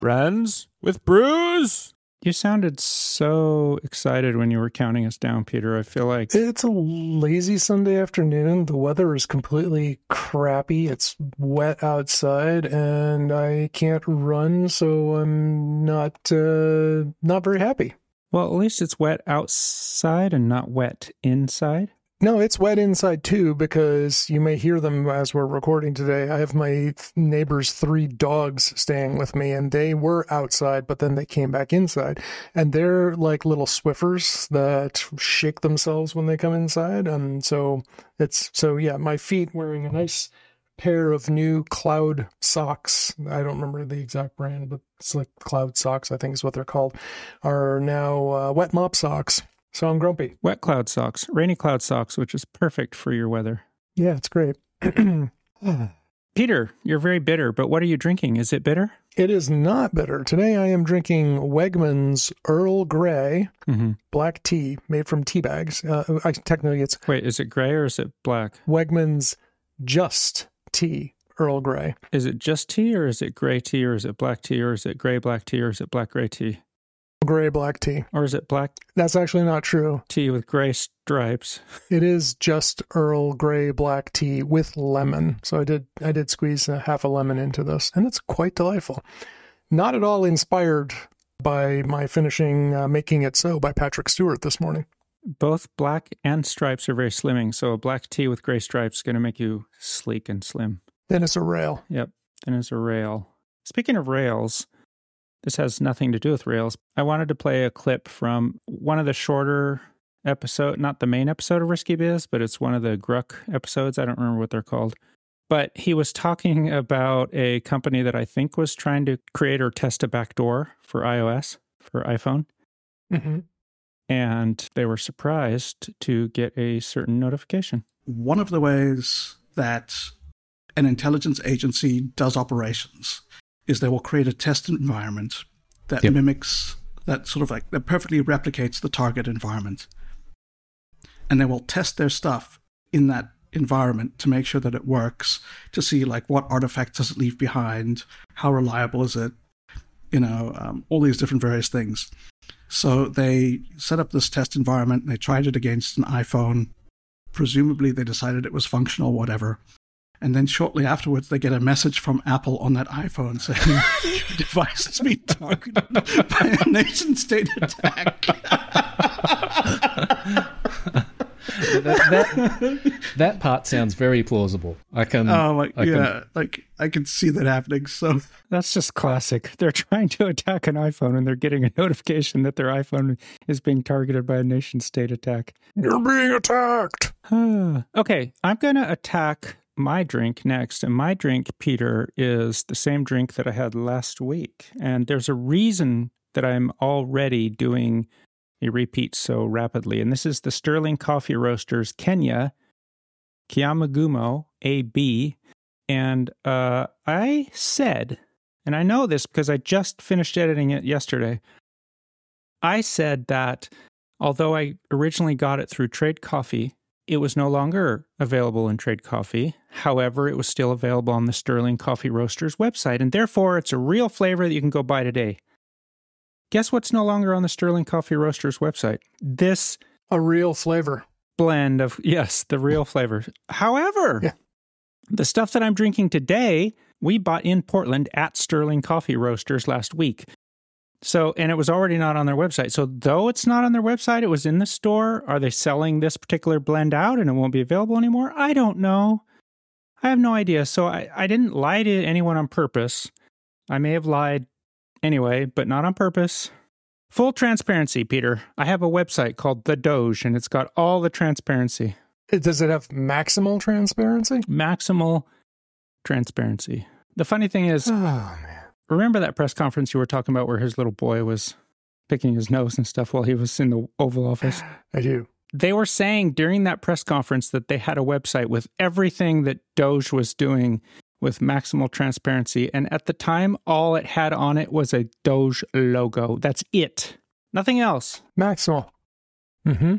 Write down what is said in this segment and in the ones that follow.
Brands with Brews. You sounded so excited when you were counting us down, Peter. I feel like... It's a lazy Sunday afternoon. The weather is completely crappy. It's wet outside, and I can't run, so I'm not very happy. Well, at least it's wet outside and not wet inside. No, it's wet inside too, because you may hear them as we're recording today. I have my neighbor's 3 dogs staying with me, and they were outside, but then they came back inside. And they're like little Swiffers that shake themselves when they come inside. So my feet wearing a nice pair of new Cloud socks. I don't remember the exact brand, but it's like Cloud socks, I think is what they're called, are now wet mop socks. So I'm grumpy. Wet cloud socks, rainy cloud socks, which is perfect for your weather. Yeah, it's great. Peter, you're very bitter, but what are you drinking? Is it bitter? It is not bitter. Today I am drinking Wegmans Earl Grey black tea made from tea bags. Technically it's... Wait, is it gray or is it black? Wegmans Just Tea Earl Grey. Is it just tea or is it gray tea or is it black tea or is it gray black tea or is it black gray tea? Gray black tea. Or is it black? That's actually not true. Tea with gray stripes. It is just Earl Grey black tea with lemon. So I did squeeze half a lemon into this, and it's quite delightful. Not at all inspired by my finishing Making It So by Patrick Stewart this morning. Both black and stripes are very slimming, so a black tea with gray stripes is going to make you sleek and slim. Then it's a rail. Yep, then it's a rail. Speaking of rails... This has nothing to do with rails. I wanted to play a clip from one of the shorter episode, not the main episode of Risky Biz, but it's one of the Gruck episodes. I don't remember what they're called. But he was talking about a company that I think was trying to create or test a backdoor for iOS, for iPhone. Mm-hmm. And they were surprised to get a certain notification. One of the ways that an intelligence agency does operations is they will create a test environment that mimics, that sort of like, that perfectly replicates the target environment. And they will test their stuff in that environment to make sure that it works, to see like what artifacts does it leave behind, how reliable is it, all these different various things. So they set up this test environment, and they tried it against an iPhone. Presumably they decided it was functional, whatever. And then shortly afterwards, they get a message from Apple on that iPhone saying, your device has been targeted by a nation-state attack. That part sounds very plausible. I can see that happening. So that's just classic. They're trying to attack an iPhone and they're getting a notification that their iPhone is being targeted by a nation-state attack. You're being attacked. Okay, I'm going to attack my drink next. And my drink, Peter, is the same drink that I had last week. And there's a reason that I'm already doing a repeat so rapidly. And this is the Sterling Coffee Roasters Kenya Kiamagumo AB. And I said, and I know this because I just finished editing it yesterday, I said that although I originally got it through Trade Coffee, it was no longer available in Trade Coffee. However, it was still available on the Sterling Coffee Roasters website, and therefore it's a real flavor that you can go buy today. Guess what's no longer on the Sterling Coffee Roasters website? A real flavor. Blend of, yes, the real flavor. However, the stuff that I'm drinking today, we bought in Portland at Sterling Coffee Roasters last week. So, and it was already not on their website. So though it's not on their website, it was in the store. Are they selling this particular blend out and it won't be available anymore? I don't know. I have no idea. So I didn't lie to anyone on purpose. I may have lied anyway, but not on purpose. Full transparency, Peter. I have a website called The Doge, and it's got all the transparency. Does it have maximal transparency? Maximal transparency. The funny thing is... Oh, man. Remember that press conference you were talking about where his little boy was picking his nose and stuff while he was in the Oval Office? I do. They were saying during that press conference that they had a website with everything that Doge was doing with maximal transparency. And at the time, all it had on it was a Doge logo. That's it. Nothing else. Maximal. Mm-hmm.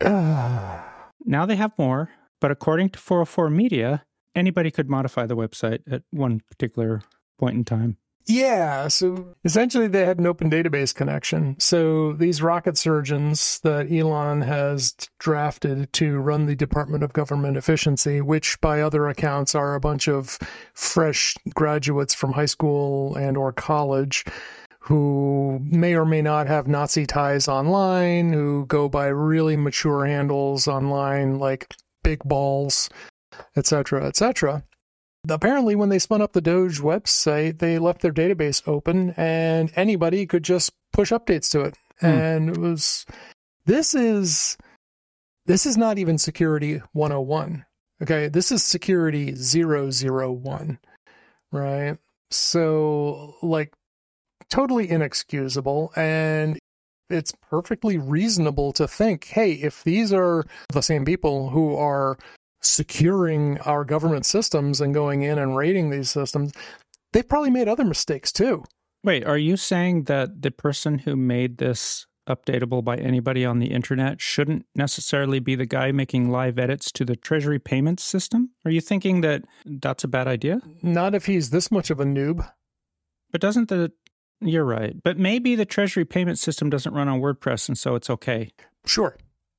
Now they have more, but according to 404 Media, anybody could modify the website at one particular point in time. Yeah, so essentially they had an open database connection. So these rocket surgeons that Elon has drafted to run the Department of Government Efficiency, which by other accounts are a bunch of fresh graduates from high school and or college who may or may not have Nazi ties online, who go by really mature handles online like Big Balls, etc., etc. Apparently, when they spun up the Doge website, they left their database open and anybody could just push updates to it. And it was, this is not even security 101. Okay. This is security 001, right? So like totally inexcusable. And it's perfectly reasonable to think, hey, if these are the same people who are securing our government systems and going in and raiding these systems, they've probably made other mistakes too. Wait, are you saying that the person who made this updatable by anybody on the internet shouldn't necessarily be the guy making live edits to the Treasury payments system? Are you thinking that that's a bad idea? Not if he's this much of a noob. But you're right. But maybe the Treasury payment system doesn't run on WordPress, and so it's okay. Sure.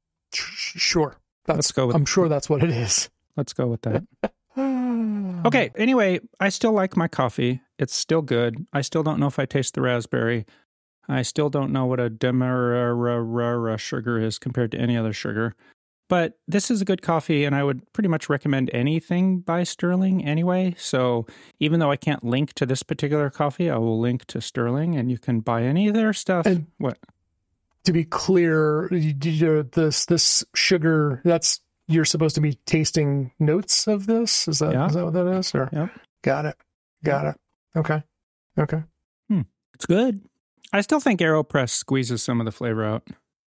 Let's go with I'm sure that's what it is. Let's go with that. Okay, anyway, I still like my coffee. It's still good. I still don't know if I taste the raspberry. I still don't know what a demerara sugar is compared to any other sugar. But this is a good coffee, and I would pretty much recommend anything by Sterling anyway. So even though I can't link to this particular coffee, I will link to Sterling, and you can buy any of their stuff. And what? To be clear, this sugar, you're supposed to be tasting notes of this? Is that what that is? Or? Yep. Got it. Okay. It's good. I still think AeroPress squeezes some of the flavor out.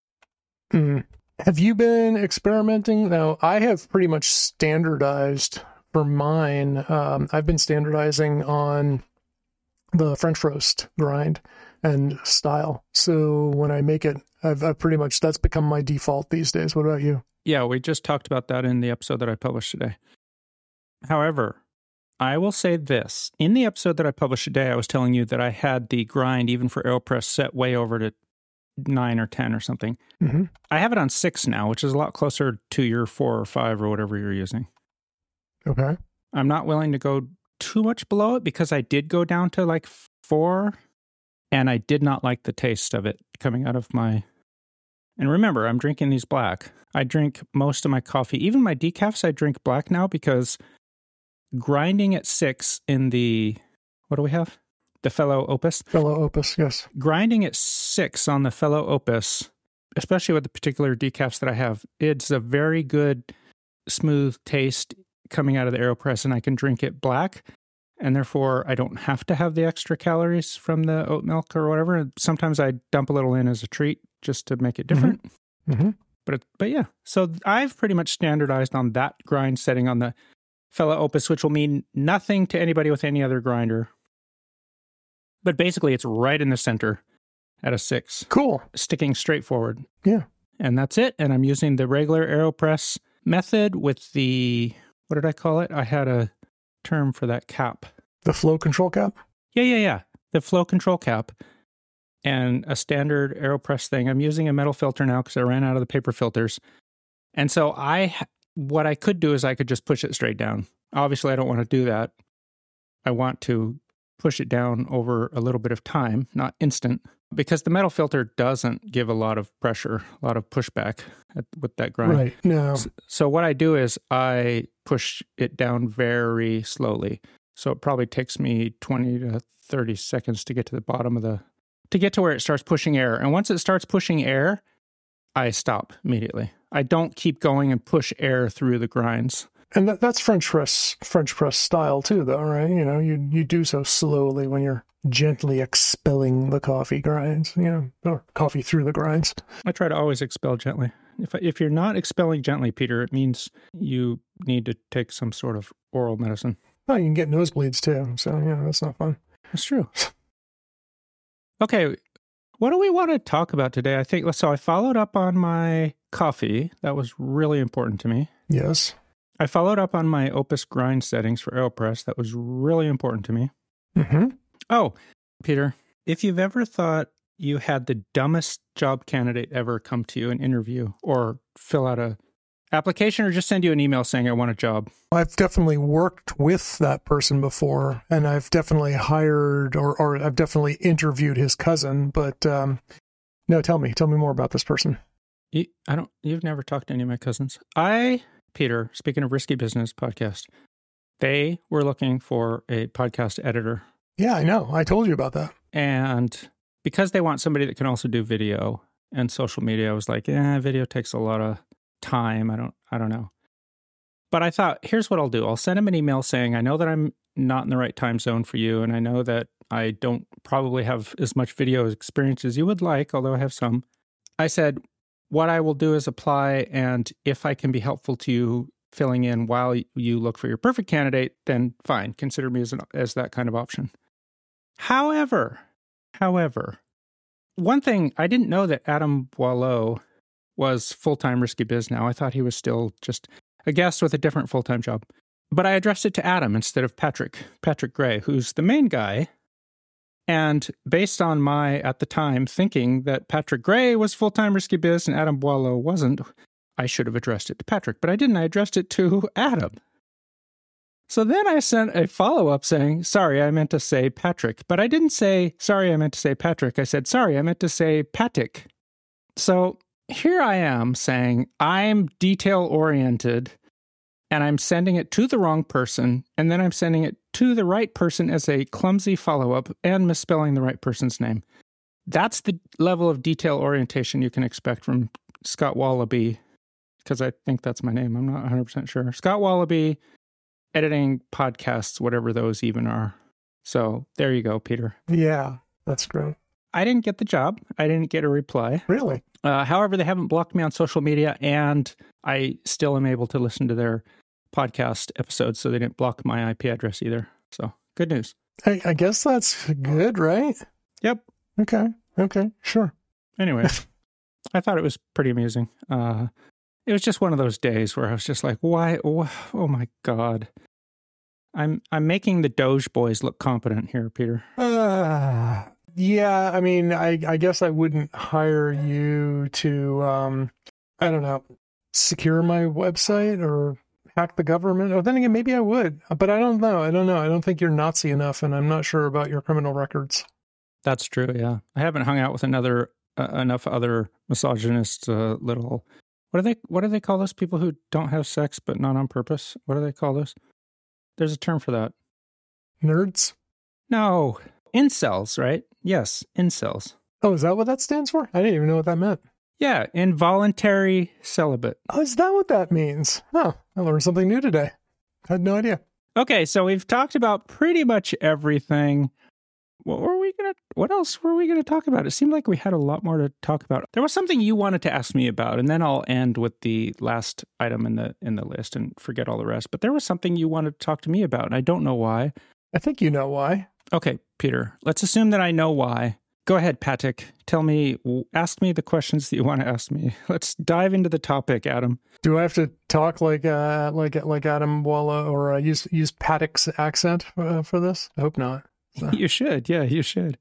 Have you been experimenting? Now, I have pretty much standardized for mine. I've been standardizing on the French roast grind and style. So when I make it, I've pretty much, that's become my default these days. What about you? Yeah, we just talked about that in the episode that I published today. However, I will say this. In the episode that I published today, I was telling you that I had the grind, even for AeroPress, set way over to 9 or 10 or something. Mm-hmm. I have it on 6 now, which is a lot closer to your 4 or 5 or whatever you're using. Okay. I'm not willing to go too much below it because I did go down to like 4, and I did not like the taste of it coming out of my... And remember, I'm drinking these black. I drink most of my coffee, even my decafs, I drink black now because grinding at 6 in the... What do we have? The Fellow Opus? Fellow Opus, yes. Grinding at 6 on the Fellow Opus, especially with the particular decafs that I have, it's a very good, smooth taste coming out of the AeroPress, and I can drink it black, and therefore I don't have to have the extra calories from the oat milk or whatever. Sometimes I dump a little in as a treat just to make it different. Mm-hmm. But yeah, so I've pretty much standardized on that grind setting on the Fellow Opus, which will mean nothing to anybody with any other grinder. But basically, it's right in the center at a 6. Cool. Sticking straight forward. Yeah. And that's it. And I'm using the regular AeroPress method with the, what did I call it? I had a term for that cap. The flow control cap? Yeah. The flow control cap. And a standard AeroPress thing. I'm using a metal filter now because I ran out of the paper filters. And so what I could do is I could just push it straight down. Obviously, I don't want to do that. I want to push it down over a little bit of time, not instant, because the metal filter doesn't give a lot of pressure, a lot of pushback with that grind. Right. No. So what I do is I push it down very slowly. So it probably takes me 20 to 30 seconds to get to the bottom of to get to where it starts pushing air. And once it starts pushing air, I stop immediately. I don't keep going and push air through the grinds. And that's French press style too, though, right? You know, you do so slowly when you're gently expelling the coffee grinds, or coffee through the grinds. I try to always expel gently. If you're not expelling gently, Peter, it means you need to take some sort of oral medicine. Oh, you can get nosebleeds too, so that's not fun. That's true. Okay, what do we want to talk about today? So I followed up on my coffee. That was really important to me. Yes. I followed up on my Opus grind settings for AeroPress. That was really important to me. Mm-hmm. Oh, Peter, if you've ever thought you had the dumbest job candidate ever come to you and interview or fill out a application or just send you an email saying I want a job. I've definitely worked with that person before, and I've definitely hired or I've definitely interviewed his cousin, but no, tell me more about this person. You've never talked to any of my cousins. Peter, speaking of Risky Business podcast, they were looking for a podcast editor. Yeah, I know. I told you about that. And because they want somebody that can also do video and social media, I was like, video takes a lot of time. I don't know. But I thought, here's what I'll do. I'll send him an email saying, I know that I'm not in the right time zone for you, and I know that I don't probably have as much video experience as you would like, although I have some. I said, what I will do is apply, and if I can be helpful to you filling in while you look for your perfect candidate, then fine, consider me as that kind of option. However, one thing, I didn't know that Adam Boileau was full-time Risky Biz now. I thought he was still just a guest with a different full-time job. But I addressed it to Adam instead of Patrick Gray, who's the main guy. And based on my, at the time, thinking that Patrick Gray was full-time Risky Biz and Adam Boileau wasn't, I should have addressed it to Patrick, but I didn't. I addressed it to Adam. So then I sent a follow-up saying, sorry, I meant to say Patrick. But I didn't say, sorry, I meant to say Patrick. I said, sorry, I meant to say Patrick. So here I am saying I'm detail-oriented, and I'm sending it to the wrong person, and then I'm sending it to the right person as a clumsy follow-up and misspelling the right person's name. That's the level of detail orientation you can expect from Scott Wallaby, because I think that's my name. I'm not 100% sure. Scott Wallaby, editing podcasts, whatever those even are. So there you go, Peter. Yeah, that's great. I didn't get the job. I didn't get a reply. Really? However, they haven't blocked me on social media, and I still am able to listen to their podcast episodes, so they didn't block my IP address either. So good news. I guess that's good, right? Yep. Okay, sure. Anyway, I thought it was pretty amusing. It was just one of those days where I was just like, why? Oh my God. I'm making the Doge boys look competent here, Peter. Yeah, I mean, I guess I wouldn't hire you to, I don't know, secure my website or hack the government. Oh, then again, maybe I would, but I don't know. I don't think you're Nazi enough, and I'm not sure about your criminal records. That's true, yeah. I haven't hung out with enough other misogynist little... What do they call those people who don't have sex but not on purpose? What do they call those? There's a term for that. Nerds? No. Incels, right? Yes, incels. Oh, is that what that stands for? I didn't even know what that meant. Yeah, involuntary celibate. Oh, is that what that means? Oh, I learned something new today. I had no idea. Okay, so we've talked about pretty much everything. What else were we going to talk about? It seemed like we had a lot more to talk about. There was something you wanted to ask me about, and then I'll end with the last item in the list and forget all the rest. But there was something you wanted to talk to me about, and I don't know why. I think you know why. Okay, Peter, let's assume that I know why. Go ahead, Patrick. Ask me the questions that you want to ask me. Let's dive into the topic, Adam. Do I have to talk like Adam Walla or use Patrick's accent for this? I hope not. So. You should. Yeah, you should.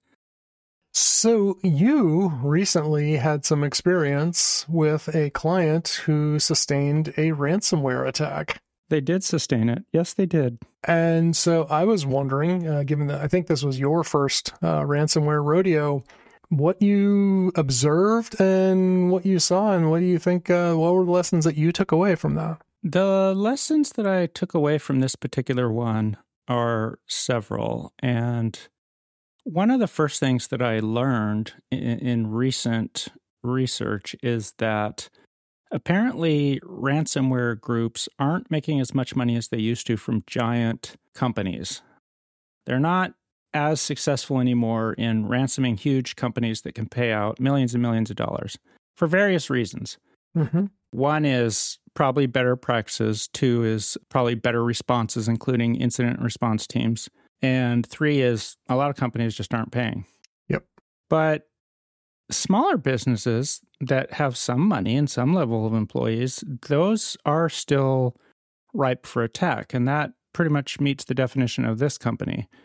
So you recently had some experience with a client who sustained a ransomware attack. They did sustain it. Yes, they did. And so I was wondering, given that I think this was your first ransomware rodeo, what you observed and what you saw, and what do you think, what were the lessons that you took away from that? The lessons that I took away from this particular one are several. And one of the first things that I learned in recent research is that apparently ransomware groups aren't making as much money as they used to from giant companies. They're not as successful anymore in ransoming huge companies that can pay out millions and millions of dollars for various reasons. Mm-hmm. One is probably better practices. 2 is probably better responses, including incident response teams. And 3 is a lot of companies just aren't paying. Yep. But smaller businesses that have some money and some level of employees, those are still ripe for attack. And that pretty much meets the definition of this company.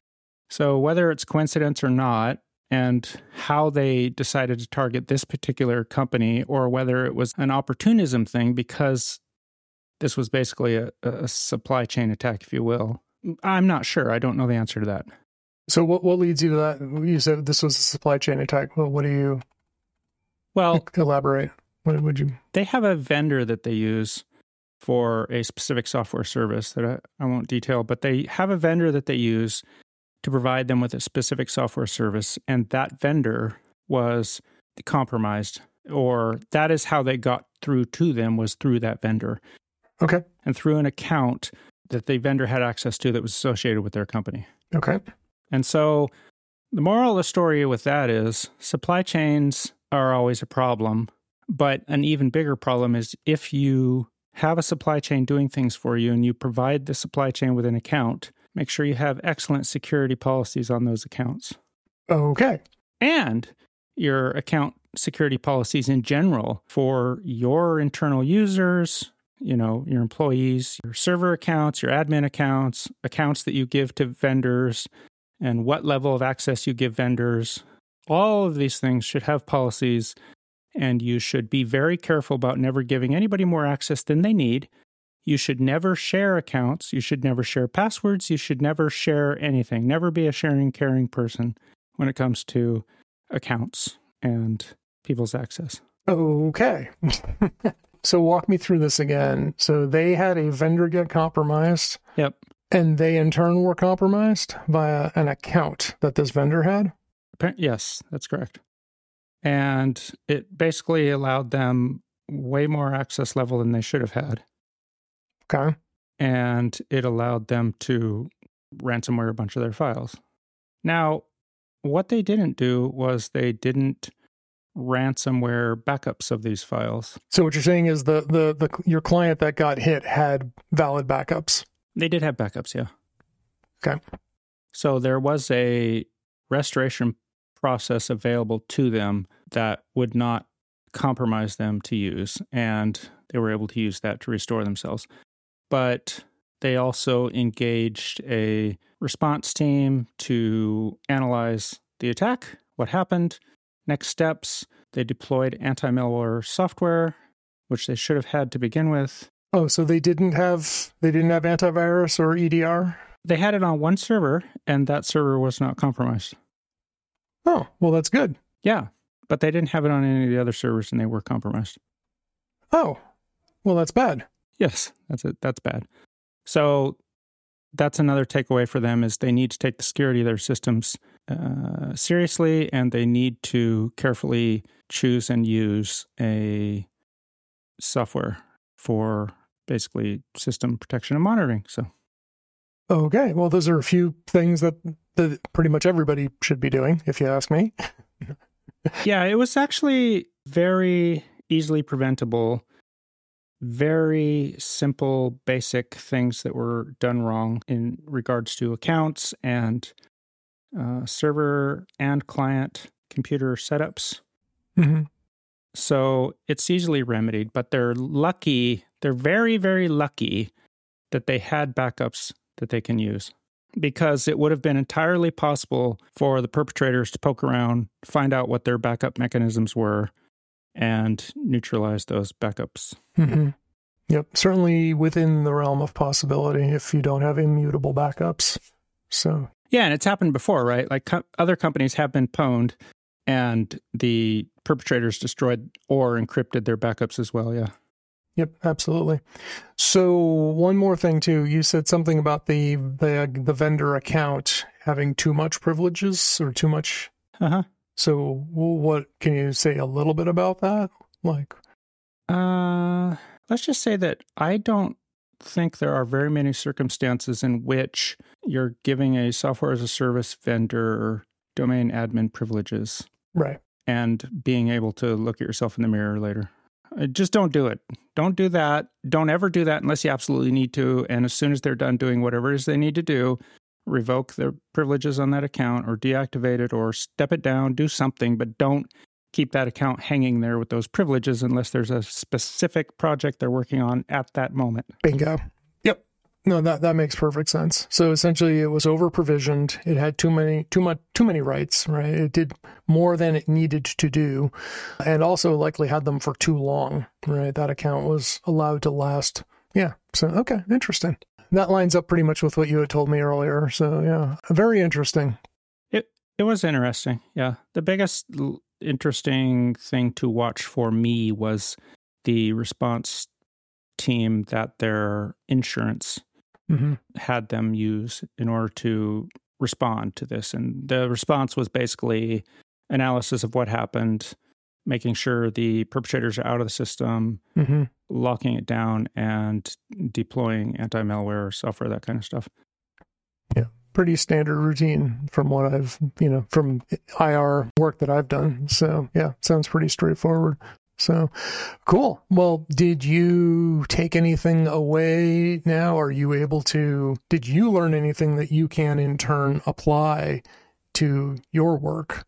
So whether it's coincidence or not, and how they decided to target this particular company, or whether it was an opportunism thing because this was basically a supply chain attack, if you will, I'm not sure. I don't know the answer to that. So what leads you to that? You said this was a supply chain attack. Well, what do you... Well, elaborate. What would you... They have a vendor that they use for a specific software service that I won't detail, but they have a vendor that they use to provide them with a specific software service, and that vendor was compromised, or that is how they got through to them, was through that vendor. Okay. And through an account that the vendor had access to that was associated with their company. Okay. And so the moral of the story with that is supply chains are always a problem, but an even bigger problem is if you have a supply chain doing things for you and you provide the supply chain with an account, make sure you have excellent security policies on those accounts. Okay. And your account security policies in general for your internal users, your employees, your server accounts, your admin accounts, accounts that you give to vendors, and what level of access you give vendors. All of these things should have policies, and you should be very careful about never giving anybody more access than they need. You should never share accounts. You should never share passwords. You should never share anything. Never be a sharing, caring person when it comes to accounts and people's access. Okay. So walk me through this again. So they had a vendor get compromised. Yep. And they in turn were compromised via an account that this vendor had? Yes, that's correct. And it basically allowed them way more access level than they should have had. Okay. And it allowed them to ransomware a bunch of their files. Now, what they didn't do was they didn't ransomware backups of these files. So what you're saying is your client that got hit had valid backups? They did have backups, yeah. Okay. So there was a restoration process available to them that would not compromise them to use, and they were able to use that to restore themselves. But they also engaged a response team to analyze the attack, what happened, next steps. They deployed anti-malware software, which they should have had to begin with. Oh, so they didn't have antivirus or EDR? They had it on one server, and that server was not compromised. Oh, well, that's good. Yeah, but they didn't have it on any of the other servers, and they were compromised. Oh, well, that's bad. Yes, that's bad. So that's another takeaway for them is they need to take the security of their systems seriously, and they need to carefully choose and use a software for basically system protection and monitoring. So, okay, well, those are a few things that pretty much everybody should be doing, if you ask me. Yeah, it was actually very easily preventable. Very simple, basic things that were done wrong in regards to accounts and server and client computer setups. Mm-hmm. So it's easily remedied, but they're lucky. They're very, very lucky that they had backups that they can use, because it would have been entirely possible for the perpetrators to poke around, find out what their backup mechanisms were, and neutralize those backups. Mm-hmm. Yep, certainly within the realm of possibility if you don't have immutable backups. So yeah, and it's happened before, right? Like other companies have been pwned, and the perpetrators destroyed or encrypted their backups as well. Yeah. Yep, absolutely. So one more thing too. You said something about the vendor account having too much privileges or too much. Uh-huh. So what can you say a little bit about that? Like, let's just say that I don't think there are very many circumstances in which you're giving a software as a service vendor domain admin privileges. Right. And being able to look at yourself in the mirror later. Just don't do it. Don't do that. Don't ever do that unless you absolutely need to. And as soon as they're done doing whatever it is they need to do, revoke their privileges on that account or deactivate it or step it down, do something, but don't keep that account hanging there with those privileges unless there's a specific project they're working on at that moment. Bingo. Yep. No, that makes perfect sense. So essentially, it was over provisioned. It had too many rights, right? It did more than it needed to do, and also likely had them for too long, right? That account was allowed to last. Yeah. So okay, interesting. That lines up pretty much with what you had told me earlier. So yeah, very interesting. It was interesting. Yeah, the biggest interesting thing to watch for me was the response team that their insurance had them use in order to respond to this. And the response was basically analysis of what happened, making sure the perpetrators are out of the system, locking it down, and deploying anti-malware software, that kind of stuff. Yeah, pretty standard routine from what I've, from IR work that I've done. So yeah, sounds pretty straightforward. So cool. Well, did you take anything away now? Are you able to, did you learn anything that you can in turn apply to your work?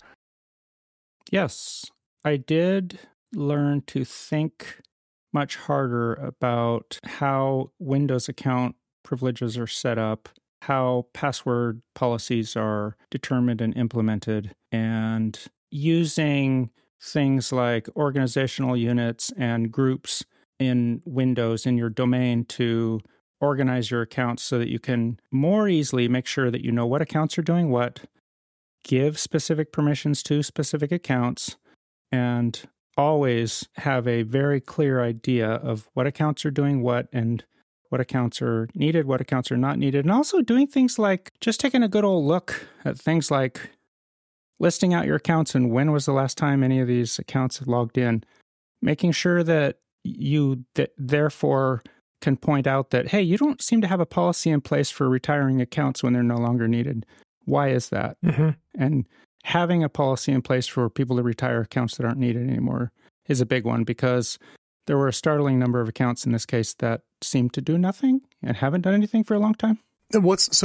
Yes, I did learn to think much harder about how Windows account privileges are set up, how password policies are determined and implemented, and using things like organizational units and groups in Windows in your domain to organize your accounts so that you can more easily make sure that you know what accounts are doing what, give specific permissions to specific accounts, and always have a very clear idea of what accounts are doing what and what accounts are needed, what accounts are not needed. And also doing things like just taking a good old look at things like listing out your accounts and when was the last time any of these accounts have logged in, making sure that you therefore can point out that, hey, you don't seem to have a policy in place for retiring accounts when they're no longer needed. Why is that? And having a policy in place for people to retire accounts that aren't needed anymore is a big one, because there were a startling number of accounts in this case that seemed to do nothing and haven't done anything for a long time. What's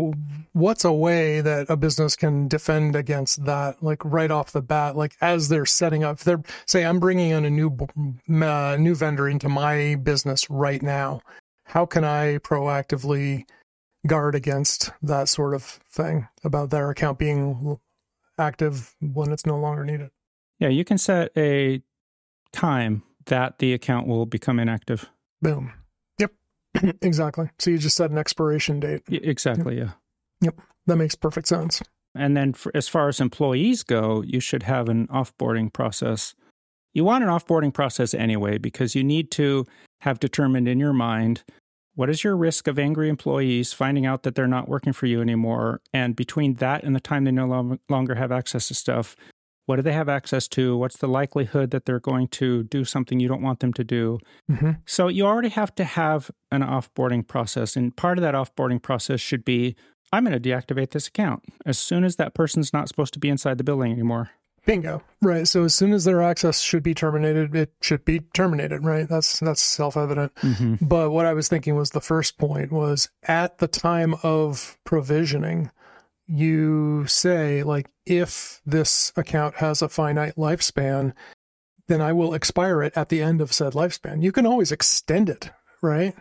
a way that a business can defend against that, like right off the bat, like as they're setting up, they're say I'm bringing in a new vendor into my business right now. How can I proactively guard against that sort of thing about their account being active when it's no longer needed? Yeah, you can set a time that the account will become inactive. Boom. Yep. Exactly. So you just set an expiration date. Exactly, yep. Yep. That makes perfect sense. And then as far as employees go, you should have an offboarding process. You want an offboarding process anyway, because you need to have determined in your mind, what is your risk of angry employees finding out that they're not working for you anymore? And between that and the time they no longer have access to stuff, what do they have access to? What's the likelihood that they're going to do something you don't want them to do? So you already have to have an offboarding process. And part of that offboarding process should be, I'm going to deactivate this account as soon as that person's not supposed to be inside the building anymore. Bingo. Right. So as soon as their access should be terminated, it should be terminated, right? That's self-evident. But what I was thinking was the first point was at the time of provisioning, you say, like, if this account has a finite lifespan, then I will expire it at the end of said lifespan. You can always extend it, right?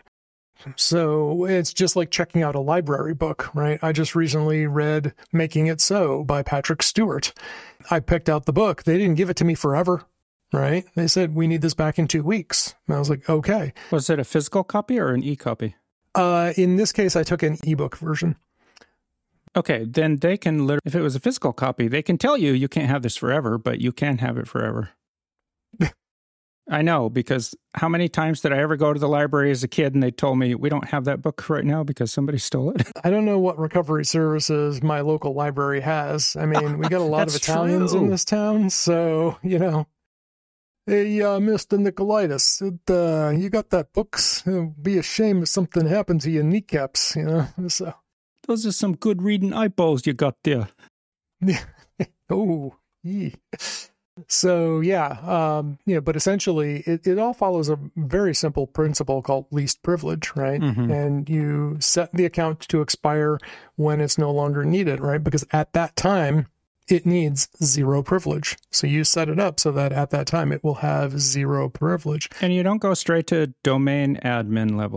So it's just like checking out a library book, right? I just recently read Making It So by Patrick Stewart. I picked out the book. They didn't give it to me forever, right? They said, we need this back in 2 weeks. And I was like, okay. Was it a physical copy or an e-copy? In this case, I took an ebook version. Okay, then they can if it was a physical copy, they can tell you can't have this forever, but you can have it forever. I know, because how many times did I ever go to the library as a kid and they told me, we don't have that book right now because somebody stole it? I don't know what recovery services my local library has. I mean, we got a lot of Italians in this town, so, Hey, Mr. Nicolaitis, you got that books? It'd be a shame if something happened to your kneecaps, so... Those are some good reading eyeballs you got there. Oh, yeah. So, but essentially it all follows a very simple principle called least privilege, right? And you set the account to expire when it's no longer needed, right? Because at that time, it needs zero privilege. So you set it up so that at that time, it will have zero privilege. And you don't go straight to domain admin level.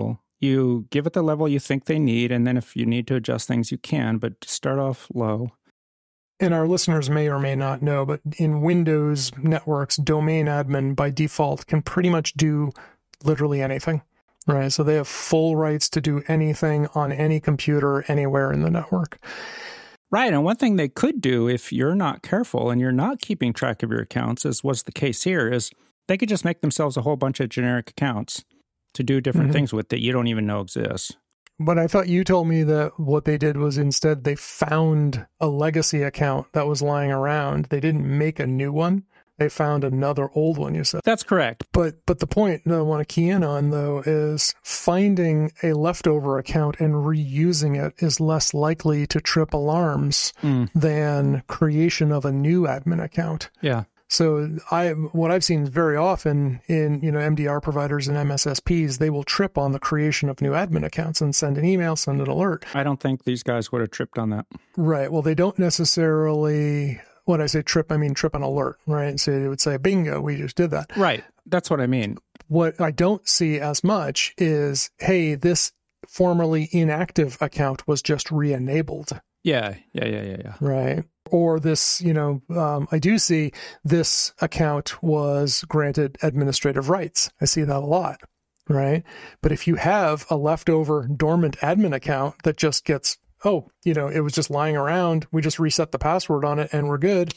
You give it the level you think they need, and then if you need to adjust things, you can, but start off low. And our listeners may or may not know, but in Windows networks, domain admin by default can pretty much do literally anything, right? So they have full rights to do anything on any computer anywhere in the network. Right, and one thing they could do if you're not careful and you're not keeping track of your accounts, as was the case here, is they could just make themselves a whole bunch of generic accounts to do different things with that you don't even know exist. But I thought you told me that what they did was instead they found a legacy account that was lying around. They didn't make a new one. They found another old one, you said. That's correct. But the point that I want to key in on, though, is finding a leftover account and reusing it is less likely to trip alarms than creation of a new admin account. Yeah. So what I've seen very often in MDR providers and MSSPs, they will trip on the creation of new admin accounts and send an email, send an alert. I don't think these guys would have tripped on that. Right. Well, they don't necessarily. When I say trip, I mean trip an alert, right? So they would say, bingo, we just did that. Right. That's what I mean. What I don't see as much is, hey, this formerly inactive account was just re-enabled. Yeah. Right. Or this, I do see this account was granted administrative rights. I see that a lot, right? But if you have a leftover dormant admin account that just gets, it was just lying around, we just reset the password on it and we're good.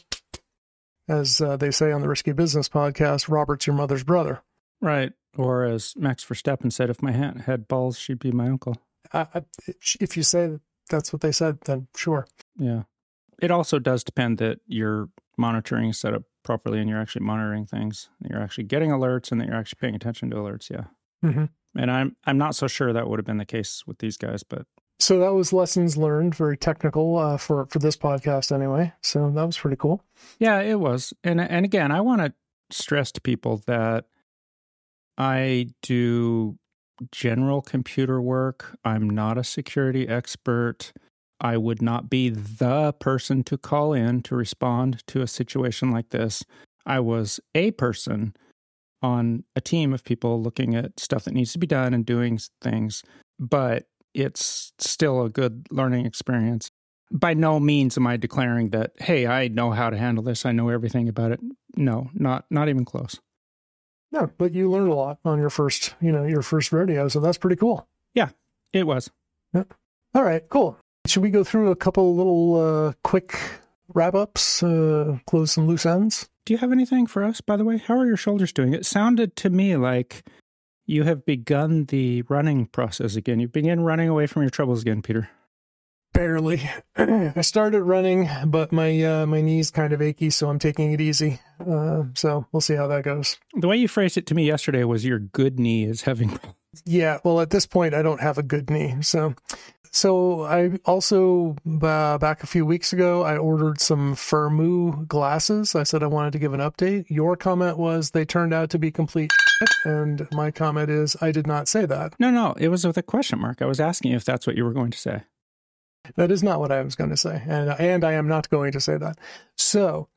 As they say on the Risky Business podcast, Robert's your mother's brother. Right. Or as Max Verstappen said, if my aunt had balls, she'd be my uncle. If you say that's what they said, then sure. Yeah. It also does depend that your monitoring is set up properly and you're actually monitoring things, that you're actually getting alerts and that you're actually paying attention to alerts. Yeah. Mm-hmm. And I'm not so sure that would have been the case with these guys, but. So that was lessons learned, very technical for this podcast anyway. So that was pretty cool. Yeah, it was. And again, I want to stress to people that I do general computer work. I'm not a security expert. I would not be the person to call in to respond to a situation like this. I was a person on a team of people looking at stuff that needs to be done and doing things, but it's still a good learning experience. By no means am I declaring that, hey, I know how to handle this. I know everything about it. No, not even close. No, but you learned a lot on your first rodeo, so that's pretty cool. Yeah, it was. Yep. All right, cool. Should we go through a couple little quick wrap-ups, close some loose ends? Do you have anything for us, by the way? How are your shoulders doing? It sounded to me like you have begun the running process again. You've begun running away from your troubles again, Peter. Barely. I started running, but my knee's kind of achy, so I'm taking it easy. So we'll see how that goes. The way you phrased it to me yesterday was your good knee is having problems. Yeah, well, at this point, I don't have a good knee. So I also, back a few weeks ago, I ordered some Firmoo glasses. I said I wanted to give an update. Your comment was they turned out to be complete shit, and my comment is I did not say that. No, it was with a question mark. I was asking you if that's what you were going to say. That is not what I was going to say, and I am not going to say that. So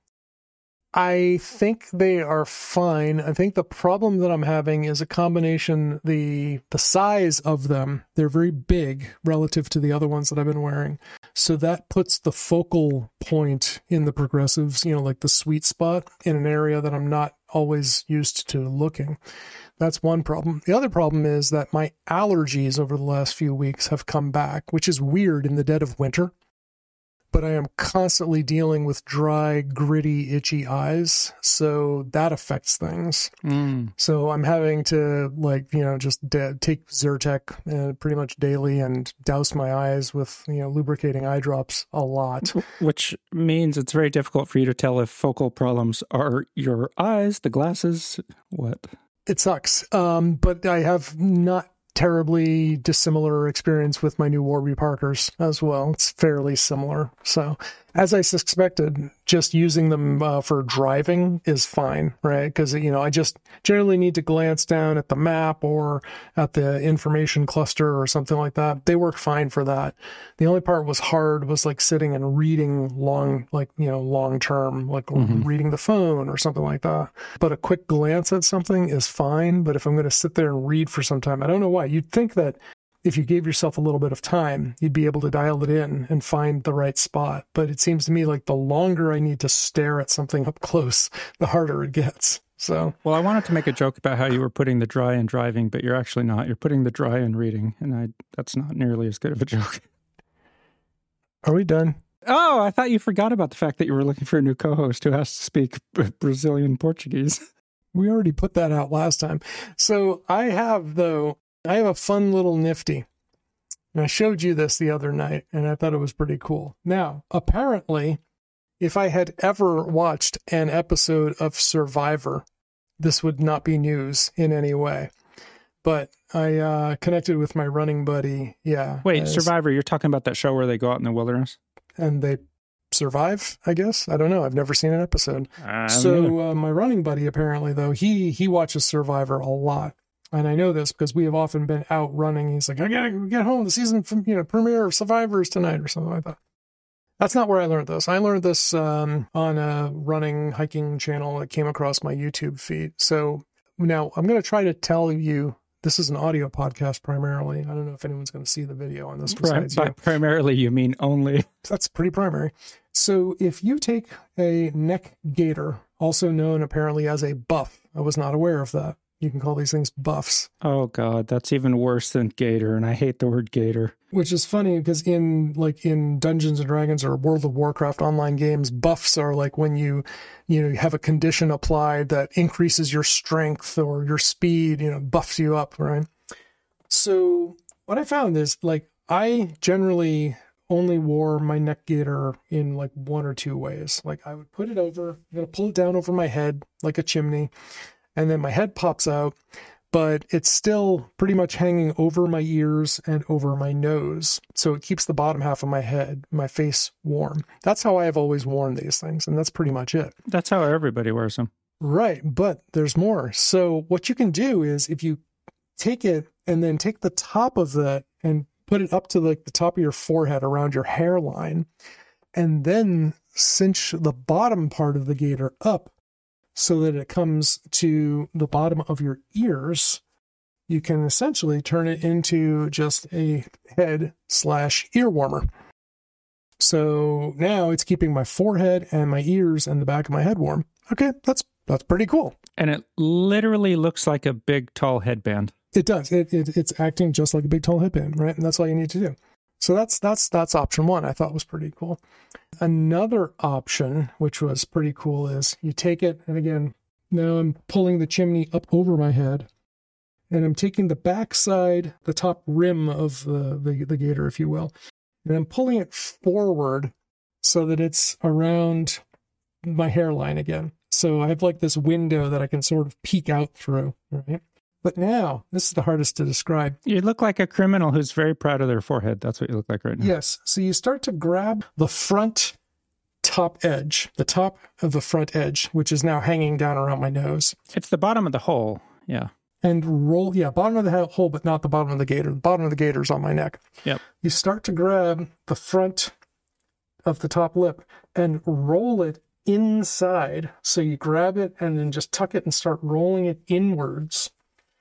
I think they are fine. I think the problem that I'm having is a combination, the size of them. They're very big relative to the other ones that I've been wearing. So that puts the focal point in the progressives, like the sweet spot in an area that I'm not always used to looking. That's one problem. The other problem is that my allergies over the last few weeks have come back, which is weird in the dead of winter. But I am constantly dealing with dry, gritty, itchy eyes. So that affects things. So I'm having to just take Zyrtec pretty much daily and douse my eyes with, lubricating eye drops a lot. Which means it's very difficult for you to tell if focal problems are your eyes, the glasses, what? It sucks. But I have not terribly dissimilar experience with my new Warby Parkers as well. It's fairly similar. So as I suspected, just using them for driving is fine, right? Because, I just generally need to glance down at the map or at the information cluster or something like that. They work fine for that. The only part was hard was like sitting and reading long term, reading the phone or something like that. But a quick glance at something is fine. But if I'm going to sit there and read for some time, I don't know why. You'd think that if you gave yourself a little bit of time, you'd be able to dial it in and find the right spot. But it seems to me like the longer I need to stare at something up close, the harder it gets. So, well, I wanted to make a joke about how you were putting the dry in driving, but you're actually not. You're putting the dry in reading, and that's not nearly as good of a joke. Are we done? Oh, I thought you forgot about the fact that you were looking for a new co-host who has to speak Brazilian Portuguese. We already put that out last time. So I have a fun little nifty. And I showed you this the other night, and I thought it was pretty cool. Now, apparently, if I had ever watched an episode of Survivor, this would not be news in any way. But I connected with my running buddy. Yeah. Wait, Survivor, you're talking about that show where they go out in the wilderness? And they survive, I guess. I don't know. I've never seen an episode. So my running buddy, apparently, though, he watches Survivor a lot. And I know this because we have often been out running. He's like, I gotta get home. The season premiere of Survivor is tonight or something like that. That's not where I learned this. I learned this on a running, hiking channel that came across my YouTube feed. So now I'm going to try to tell you, this is an audio podcast primarily. I don't know if anyone's going to see the video on this. By primarily, you mean only. That's pretty primary. So if you take a neck gaiter, also known apparently as a buff, I was not aware of that. You can call these things buffs. Oh, God, that's even worse than gator, and I hate the word gator. Which is funny because in Dungeons and Dragons or World of Warcraft online games, buffs are like when you have a condition applied that increases your strength or your speed, buffs you up, right? So what I found is I generally only wore my neck gaiter in one or two ways. I would put it over, I'm going to pull it down over my head like a chimney, and then my head pops out, but it's still pretty much hanging over my ears and over my nose. So it keeps the bottom half of my head, my face warm. That's how I have always worn these things, and that's pretty much it. That's how everybody wears them. Right, but there's more. So what you can do is if you take it and then take the top of that and put it up to the top of your forehead around your hairline, and then cinch the bottom part of the gaiter up so that it comes to the bottom of your ears, you can essentially turn it into just a head/ear warmer. So now it's keeping my forehead and my ears and the back of my head warm. Okay, that's pretty cool. And it literally looks like a big, tall headband. It does. It's acting just like a big, tall headband, right? And that's all you need to do. So that's option one. I thought was pretty cool. Another option, which was pretty cool, is you take it, and again, now I'm pulling the chimney up over my head, and I'm taking the backside, the top rim of the gaiter, if you will, and I'm pulling it forward so that it's around my hairline again. So I have this window that I can sort of peek out through, right? But now, this is the hardest to describe. You look like a criminal who's very proud of their forehead. That's what you look like right now. Yes. So you start to grab the front top edge, the top of the front edge, which is now hanging down around my nose. It's the bottom of the hole. Yeah. And roll, bottom of the hole, but not the bottom of the gaiter. The bottom of the gaiter is on my neck. Yep. You start to grab the front of the top lip and roll it inside. So you grab it and then just tuck it and start rolling it inwards.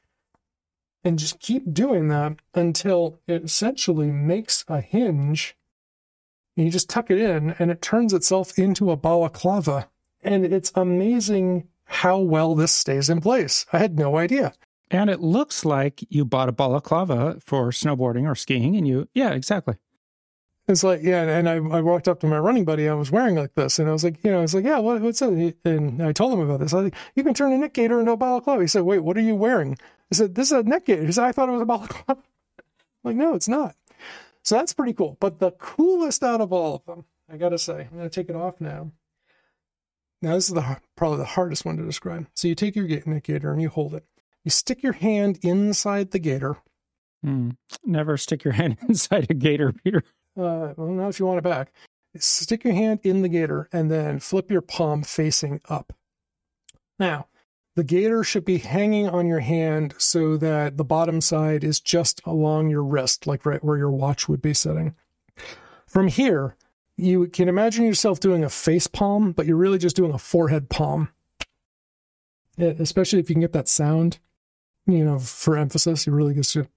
And just keep doing that until it essentially makes a hinge. And you just tuck it in and it turns itself into a balaclava. And it's amazing how well this stays in place. I had no idea. And it looks like you bought a balaclava for snowboarding or skiing and yeah, exactly. It's and I walked up to my running buddy. I was wearing like this, and I was like, yeah, what's that? And I told him about this. I was like, you can turn a neck gaiter into a balaclava. He said, wait, what are you wearing? I said, this is a neck gaiter. He said, I thought it was a balaclava. I'm like, no, it's not. So that's pretty cool. But the coolest out of all of them, I got to say, I'm going to take it off now. Now, this is probably the hardest one to describe. So you take your neck gaiter and you hold it. You stick your hand inside the gaiter. Never stick your hand inside a gaiter, Peter. Well, not if you want it back. Stick your hand in the gaiter and then flip your palm facing up. Now, the gaiter should be hanging on your hand so that the bottom side is just along your wrist, like right where your watch would be sitting. From here, you can imagine yourself doing a face palm, but you're really just doing a forehead palm. Especially if you can get that sound, for emphasis, you really just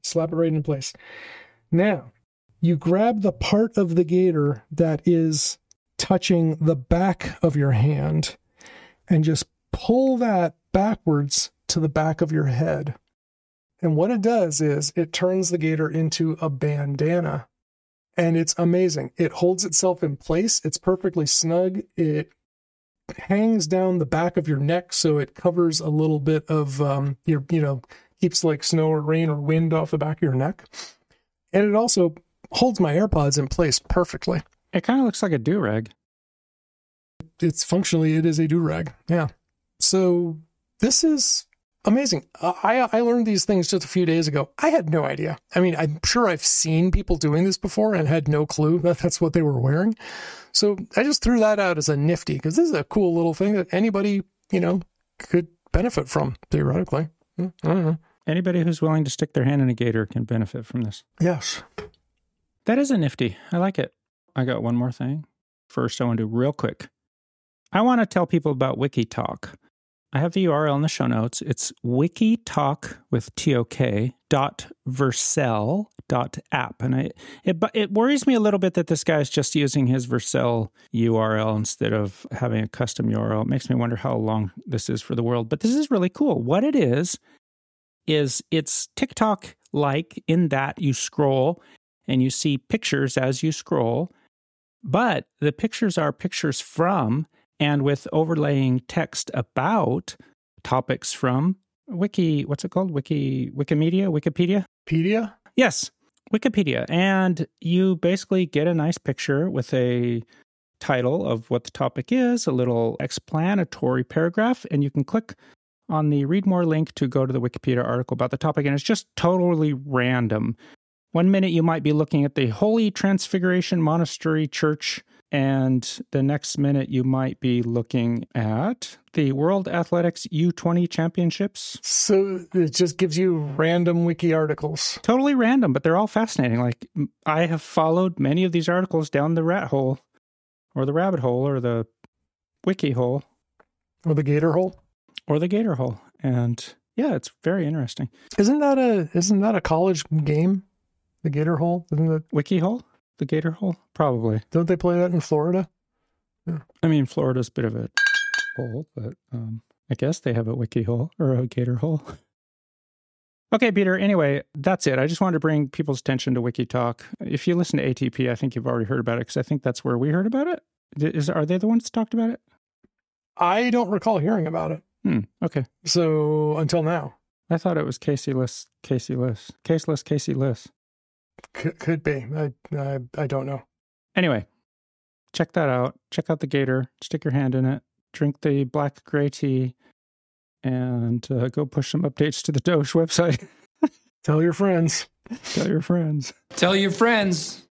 Slap it right in place. Now, you grab the part of the gator that is touching the back of your hand and just pull that backwards to the back of your head. And what it does is it turns the gator into a bandana. And it's amazing. It holds itself in place. It's perfectly snug. It hangs down the back of your neck, so it covers a little bit of keeps like snow or rain or wind off the back of your neck. And it also holds my AirPods in place perfectly. It kind of looks like a do-rag. It is a do-rag. Yeah. So this is amazing. I learned these things just a few days ago. I had no idea. I mean, I'm sure I've seen people doing this before and had no clue that that's what they were wearing. So I just threw that out as a nifty, because this is a cool little thing that anybody, could benefit from, theoretically. I don't know. Anybody who's willing to stick their hand in a gator can benefit from this. Yes. That is a nifty. I like it. I got one more thing. First, I want to do real quick. I want to tell people about WikiTalk. I have the URL in the show notes. It's wikitalk with tok.vercel.app. And it worries me a little bit that this guy's just using his Vercel URL instead of having a custom URL. It makes me wonder how long this is for the world. But this is really cool. What it is it's TikTok-like in that you scroll and you see pictures as you scroll. But the pictures are pictures from and with overlaying text about topics from what's it called? Wikipedia? Yes, Wikipedia. And you basically get a nice picture with a title of what the topic is, a little explanatory paragraph, and you can click on the read more link to go to the Wikipedia article about the topic, and it's just totally random. 1 minute you might be looking at the Holy Transfiguration Monastery Church, and the next minute you might be looking at the World Athletics U20 Championships. So it just gives you random wiki articles. Totally random, but they're all fascinating. Like, I have followed many of these articles down the rat hole, or the rabbit hole, or the wiki hole. Or the gator hole. Or the gator hole. And yeah, it's very interesting. Isn't that a college game? The gator hole? Isn't that wiki hole? The gator hole? Probably. Don't they play that in Florida? Yeah. I mean, Florida's a bit of a hole, but I guess they have a wiki hole or a gator hole. Okay, Peter, anyway, that's it. I just wanted to bring people's attention to WikiTalk. If you listen to ATP, I think you've already heard about it, because I think that's where we heard about it. Are they the ones that talked about it? I don't recall hearing about it. Okay. So, until now. I thought it was Caseless. Could be. I don't know. Anyway, check that out. Check out the gator. Stick your hand in it. Drink the black gray tea. And go push some updates to the Doge website. Tell your friends. Tell your friends. Tell your friends.